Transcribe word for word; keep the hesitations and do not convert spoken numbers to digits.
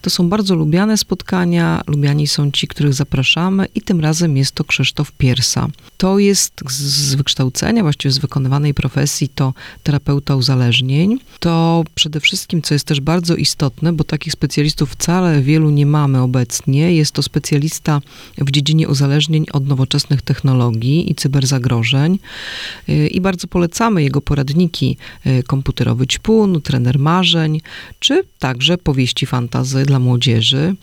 To są bardzo lubiane spotkania, lubiani są ci, których zapraszamy i tym razem jest to Krzysztof Piersa. To jest z wykształcenia, właściwie z wykonywanej profesji, to terapeuta uzależnień. To przede wszystkim, co jest też bardzo istotne, bo takich specjalistów wcale wielu nie mamy obecnie, jest to specjalista w dziedzinie uzależnień od nowoczesnych technologii i cyberzagrożeń. I bardzo polecamy jego poradniki Komputerowy ćpun, Trener marzeń, czy także powieści fantasy dla młodzieży.